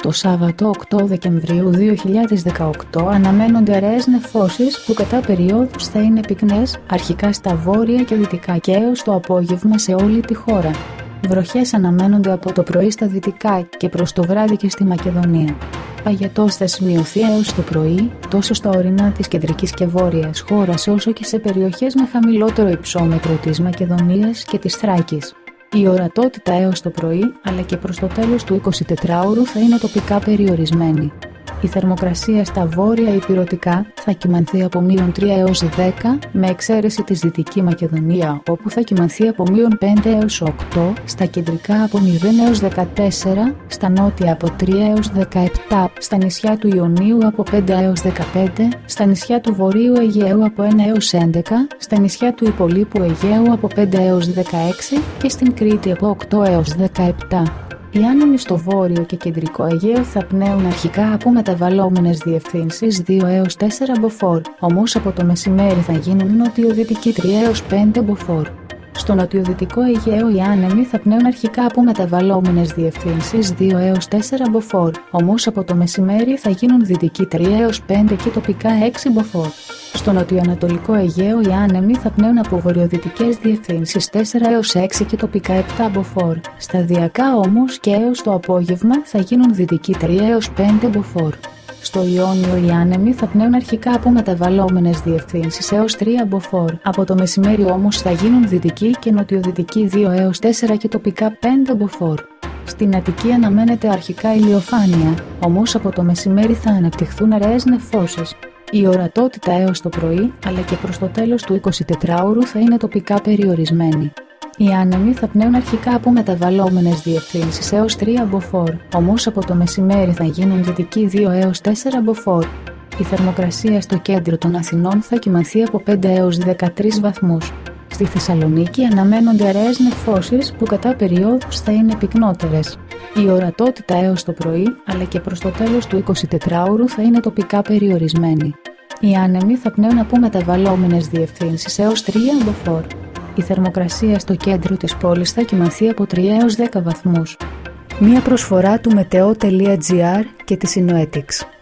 το Σάββατο 8 Δεκεμβρίου 2018 αναμένονται αραιές νεφώσεις που κατά περιόδους θα είναι πυκνές, αρχικά στα βόρεια και δυτικά και έως το απόγευμα σε όλη τη χώρα. Βροχές αναμένονται από το πρωί στα δυτικά και προς το βράδυ και στη Μακεδονία. Παγετός θα σημειωθεί έως το πρωί τόσο στα ορεινά της κεντρικής και βόρειας χώρας όσο και σε περιοχές με χαμηλότερο υψόμετρο της Μακεδονίας και της Θράκης. Η ορατότητα έως το πρωί αλλά και προς το τέλος του 24ωρου θα είναι τοπικά περιορισμένη. Η θερμοκρασία στα βόρεια ηπειρωτικά θα κυμανθεί από -3 έως 10, με εξαίρεση της Δυτική Μακεδονία, όπου θα κυμανθεί από -5 έως 8, στα κεντρικά από 0 έως 14, στα νότια από 3 έως 17, στα νησιά του Ιωνίου από 5 έως 15, στα νησιά του Βορείου Αιγαίου από 1 έως 11, στα νησιά του Υπολείπου Αιγαίου από 5 έως 16 και στην Κρήτη από 8 έως 17. Οι άνεμοι στο βόρειο και κεντρικό Αιγαίο θα πνέουν αρχικά από μεταβαλλόμενες διευθύνσεις 2 έως 4 μποφόρ, όμως από το μεσημέρι θα γίνουν νοτιοδυτικοί 3 έως 5 μποφόρ. Στο νοτιοδυτικό Αιγαίο οι άνεμοι θα πνέουν αρχικά από μεταβαλλόμενες διευθύνσεις 2 έως 4 μποφόρ, όμως από το μεσημέρι θα γίνουν δυτικοί 3 έως 5 και τοπικά 6 μποφόρ. Στο νοτιοανατολικό Αιγαίο οι άνεμοι θα πνέουν από βορειοδυτικές διευθύνσεις 4 έως 6 και τοπικά 7 μποφόρ. Σταδιακά όμως και έως το απόγευμα θα γίνουν δυτικοί 3 έως 5 μποφόρ. Στο Ιόνιο οι άνεμοι θα πνέουν αρχικά από μεταβαλλόμενες διευθύνσεις έως 3 μποφόρ. Από το μεσημέρι όμως θα γίνουν δυτικοί και νοτιοδυτικοί 2 έως 4 και τοπικά 5 μποφόρ. Στην Αττική αναμένεται αρχικά ηλιοφάνεια, όμως από το μεσημέρι θα αναπτυχθούν αραιές νεφώσεις. Η ορατότητα έως το πρωί, αλλά και προς το τέλος του 24ωρου θα είναι τοπικά περιορισμένη. Οι άνεμοι θα πνέουν αρχικά από μεταβαλλόμενες διευθύνσεις έως 3 μποφόρ, όμως από το μεσημέρι θα γίνουν δυτικοί 2 έως 4 μποφόρ. Η θερμοκρασία στο κέντρο των Αθηνών θα κυμανθεί από 5 έως 13 βαθμούς. Στη Θεσσαλονίκη αναμένονται αραιές νεφώσεις που κατά περιόδους θα είναι πυκνότερες. Η ορατότητα έως το πρωί, αλλά και προς το τέλος του 24ωρου θα είναι τοπικά περιορισμένη. Οι άνεμοι θα πνέουν από μεταβαλλόμενες διευθύνσεις έως 3 μποφόρ. Η θερμοκρασία στο κέντρο της πόλης θα κυμανθεί από 3 έως 10 βαθμούς. Μία προσφορά του Meteo.gr και της Synoetics.